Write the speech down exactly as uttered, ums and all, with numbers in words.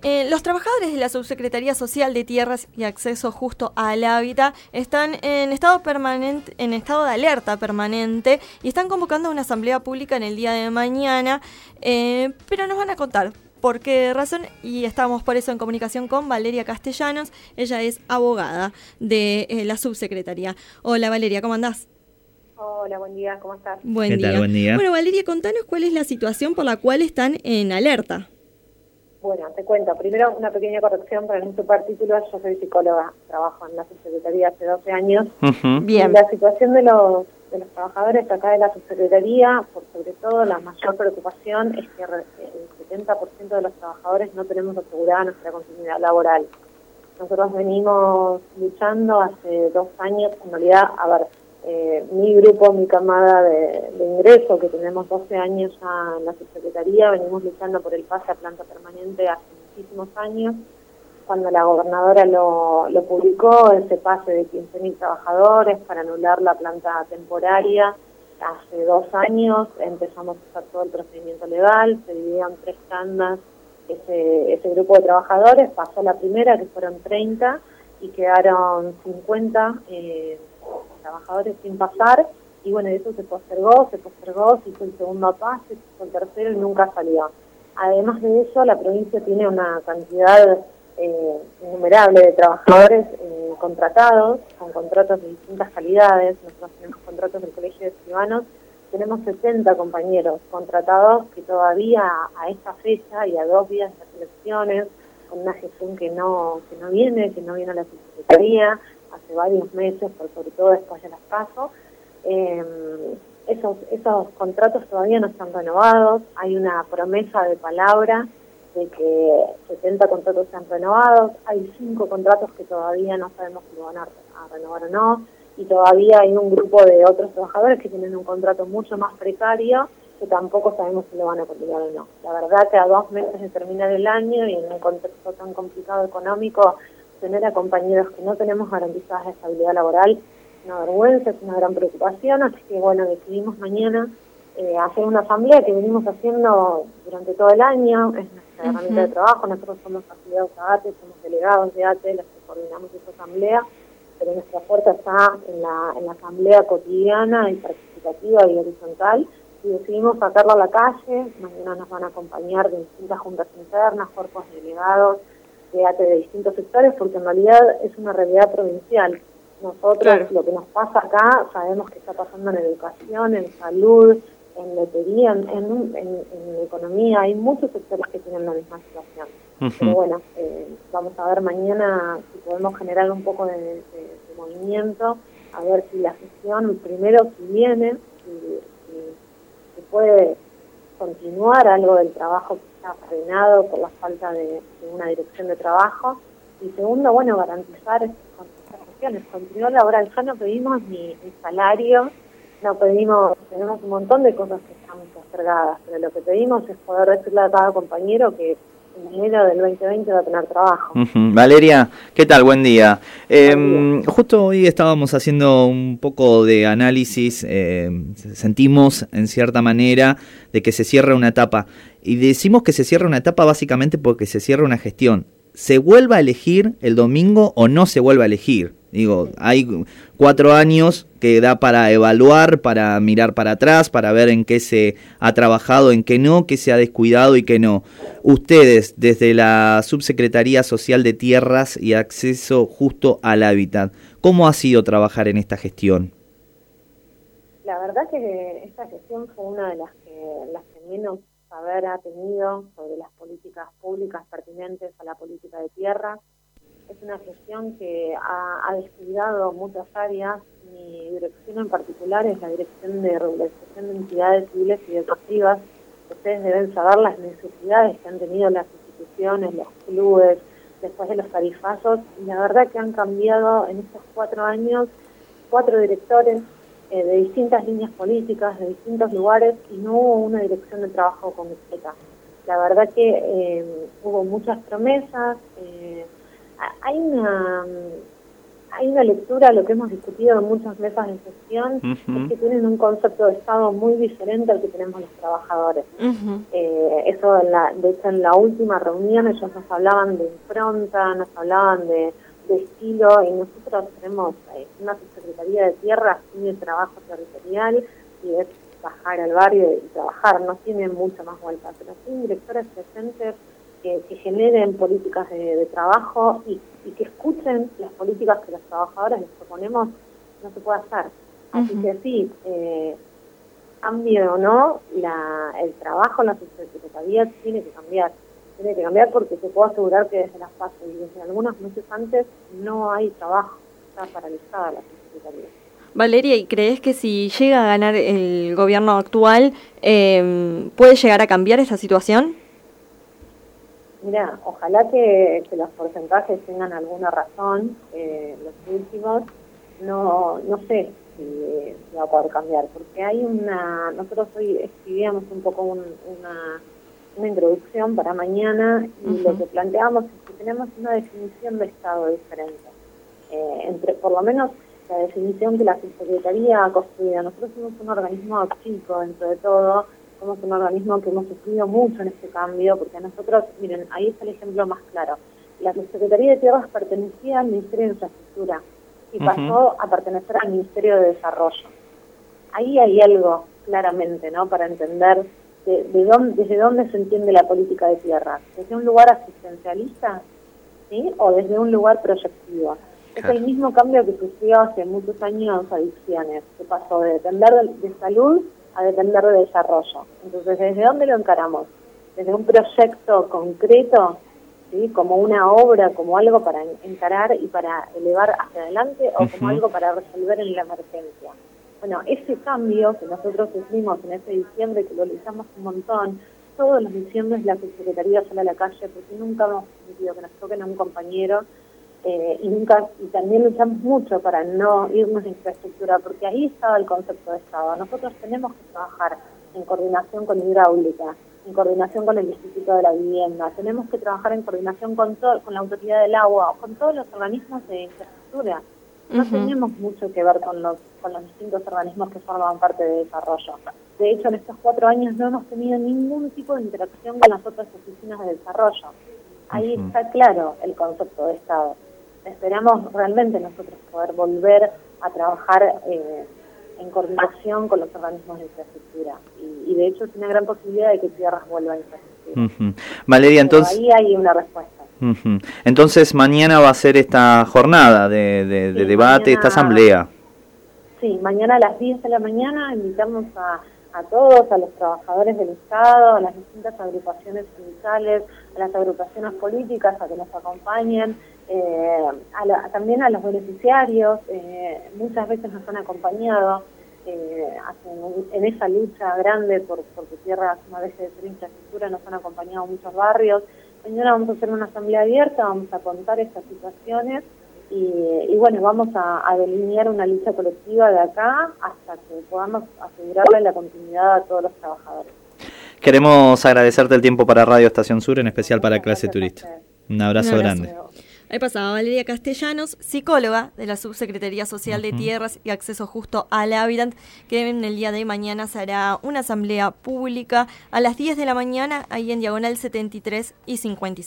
Eh, los trabajadores de la Subsecretaría Social de Tierras y Acceso Justo al Hábitat están en estado permanente, en estado de alerta permanente y están convocando una asamblea pública en el día de mañana, eh, pero nos van a contar por qué razón, y estamos por eso en comunicación con Valeria Castellanos. Ella es abogada de eh, la Subsecretaría. Hola Valeria, ¿cómo andás? Hola, buen día, ¿cómo estás? Buen ¿Qué día. tal? Buen día. Bueno, Valeria, contanos cuál es la situación por la cual están en alerta. Bueno, te cuento. Primero, una pequeña corrección para no ocupar títulos. Yo soy psicóloga, trabajo en la Subsecretaría hace doce años. Uh-huh. Bien. Y la situación de los, de los trabajadores acá de la Subsecretaría, por sobre todo la mayor preocupación es que el setenta por ciento de los trabajadores no tenemos asegurada nuestra continuidad laboral. Nosotros venimos luchando hace dos años, en realidad, a ver, Eh, mi grupo, mi camada de, de ingreso, que tenemos doce años ya en la Subsecretaría, venimos luchando por el pase a planta permanente hace muchísimos años. Cuando la gobernadora lo, lo publicó, ese pase de quince mil trabajadores para anular la planta temporaria, hace dos años empezamos a hacer todo el procedimiento legal, se dividieron tres tandas ese, ese grupo de trabajadores, pasó la primera, que fueron treinta, y quedaron cincuenta eh, trabajadores sin pasar, y bueno, eso se postergó, se postergó, se hizo el segundo pase, se hizo el tercero y nunca salió. Además de eso, la provincia tiene una cantidad eh, innumerable de trabajadores eh, contratados, con contratos de distintas calidades. Nosotros tenemos contratos del Colegio de Escribanos, tenemos setenta compañeros contratados que todavía a esta fecha y a dos días de las elecciones, con una gestión que no, que no viene, que no viene a la Subsecretaría, hace varios meses, por sobre todo después de las PASO, eh, esos, esos contratos todavía no están renovados. Hay una promesa de palabra de que setenta contratos se han renovado, hay cinco contratos que todavía no sabemos si lo van a, a renovar o no, y todavía hay un grupo de otros trabajadores que tienen un contrato mucho más precario, que tampoco sabemos si lo van a continuar o no. La verdad que a dos meses de terminar el año y en un contexto tan complicado económico, tener a compañeros que no tenemos garantizadas la estabilidad laboral es una vergüenza, es una gran preocupación, así que bueno, decidimos mañana eh, hacer una asamblea que venimos haciendo durante todo el año, es nuestra uh-huh. herramienta de trabajo. Nosotros somos afiliados a ATE, somos delegados de ATE, los que coordinamos esa asamblea, pero nuestra fuerza está en la, en la asamblea cotidiana y participativa y horizontal, y decidimos sacarla a la calle. Mañana nos van a acompañar de distintas juntas internas, cuerpos delegados de ATE de distintos sectores, porque en realidad es una realidad provincial. Nosotros, claro, lo que nos pasa acá, sabemos que está pasando en educación, en salud, en lotería, en, en, en, en economía. Hay muchos sectores que tienen la misma situación. Uh-huh. Pero bueno, eh, vamos a ver mañana si podemos generar un poco de, de, de movimiento, a ver si la gestión, primero, si viene, si, si, si puede continuar algo del trabajo que está frenado por la falta de, de una dirección de trabajo, y segundo, bueno, garantizar estas cuestiones, continuidad laboral. Ya no pedimos ni, ni salario, no pedimos, tenemos un montón de cosas que están postergadas, pero lo que pedimos es poder decirle a cada compañero que en enero del veinte veinte va a tener trabajo. Uh-huh. Valeria, ¿qué tal? Buen día. Eh, Buen día. Justo hoy estábamos haciendo un poco de análisis, eh, sentimos en cierta manera de que se cierra una etapa, y decimos que se cierra una etapa básicamente porque se cierra una gestión. ¿Se vuelva a elegir el domingo o no se vuelva a elegir? Digo, hay cuatro años que da para evaluar, para mirar para atrás, para ver en qué se ha trabajado, en qué no, qué se ha descuidado y qué no. Ustedes, desde la Subsecretaría Social de Tierras y Acceso Justo al Hábitat, ¿cómo ha sido trabajar en esta gestión? La verdad que esta gestión fue una de las que, las que menos saber ha tenido sobre las políticas públicas pertinentes a la política de tierra. Es una gestión que ha, ha descuidado muchas áreas. Mi dirección en particular es la Dirección de Regularización de Entidades Civiles y Deportivas. Ustedes deben saber las necesidades que han tenido las instituciones, los clubes, después de los tarifazos, y la verdad que han cambiado en estos cuatro años cuatro directores eh, de distintas líneas políticas, de distintos lugares, y no hubo una dirección de trabajo concreta. La verdad que eh, hubo muchas promesas. eh, Hay una, hay una lectura, lo que hemos discutido en muchas mesas de gestión, uh-huh. es que tienen un concepto de Estado muy diferente al que tenemos los trabajadores. Uh-huh. Eh, eso, en la, de hecho, en la última reunión ellos nos hablaban de impronta, nos hablaban de, de estilo, y nosotros tenemos eh, una subsecretaría de tierras, tiene trabajo territorial, y es bajar al barrio y trabajar, no tiene mucha más vuelta, pero sí directores presentes que, que generen políticas de, de trabajo y, y que escuchen las políticas que los trabajadores les proponemos, no se puede hacer. Así uh-huh. que sí, eh, cambie o no, la, el trabajo en la subsecretaría tiene que cambiar. Tiene que cambiar porque te puedo asegurar que desde las PASO y desde algunos meses antes no hay trabajo, está paralizada la subsecretaría. Valeria, ¿y crees que si llega a ganar el gobierno actual, eh, puede llegar a cambiar esta situación? Mira, ojalá que, que los porcentajes tengan alguna razón, eh, los últimos, no no sé si, si va a poder cambiar, porque hay una, nosotros hoy escribíamos un poco un, una, una introducción para mañana y uh-huh. lo que planteamos es que tenemos una definición de Estado diferente, eh, entre por lo menos la definición que la Subsecretaría ha construido. Nosotros somos un organismo chico dentro de todo, somos un organismo que hemos sufrido mucho en este cambio, porque nosotros, miren, ahí está el ejemplo más claro. La Subsecretaría de Tierras pertenecía al Ministerio de Infraestructura y pasó uh-huh. a pertenecer al Ministerio de Desarrollo. Ahí hay algo, claramente, ¿no?, para entender de, de dónde, desde dónde se entiende la política de tierras. ¿Desde un lugar asistencialista, sí, o desde un lugar proyectivo? Es el mismo cambio que sufrió hace muchos años Adicciones, que pasó de depender de, de salud a depender de desarrollo. Entonces, ¿desde dónde lo encaramos? ¿Desde un proyecto concreto, sí, como una obra, como algo para encarar y para elevar hacia adelante, o uh-huh. como algo para resolver en la emergencia? Bueno, ese cambio que nosotros sufrimos en ese diciembre, que lo utilizamos un montón, todos los diciembres la Subsecretaría sale a la calle, porque nunca hemos permitido que nos toquen a un compañero, Eh, y nunca y también luchamos mucho para no irnos de infraestructura, porque ahí estaba el concepto de Estado. Nosotros tenemos que trabajar en coordinación con Hidráulica, en coordinación con el Instituto de la Vivienda, tenemos que trabajar en coordinación con todo, con la Autoridad del Agua, con todos los organismos de infraestructura. No uh-huh. tenemos mucho que ver con los con los distintos organismos que forman parte de desarrollo. De hecho, en estos cuatro años no hemos tenido ningún tipo de interacción con las otras oficinas de desarrollo. Ahí uh-huh. está claro el concepto de Estado. Esperamos realmente nosotros poder volver a trabajar eh, en coordinación con los organismos de infraestructura. Y, y de hecho es una gran posibilidad de que Tierras vuelva a infraestructura. Uh-huh. Valeria, entonces... Pero ahí hay una respuesta. Uh-huh. Entonces mañana va a ser esta jornada de, de, de sí, debate, mañana, esta asamblea. Sí, mañana a las diez de la mañana invitamos a, a todos, a los trabajadores del Estado, a las distintas agrupaciones sindicales, a las agrupaciones políticas a que nos acompañen. Eh, a la, también a los beneficiarios, eh, muchas veces nos han acompañado eh, en, en esa lucha grande por porque Tierras no deje de ser infraestructura, nos han acompañado muchos barrios. Mañana vamos a hacer una asamblea abierta, vamos a contar estas situaciones y, y bueno, vamos a, a delinear una lucha colectiva de acá hasta que podamos asegurarle la continuidad a todos los trabajadores. Queremos agradecerte el tiempo para Radio Estación Sur, en especial para Clase Turista. Un abrazo, Un abrazo grande. Ahí pasaba Valeria Castellanos, psicóloga de la Subsecretaría Social uh-huh. de Tierras y Acceso Justo al Hábitat, que en el día de mañana se hará una asamblea pública a las diez de la mañana, ahí en Diagonal setenta y tres y cincuenta y seis.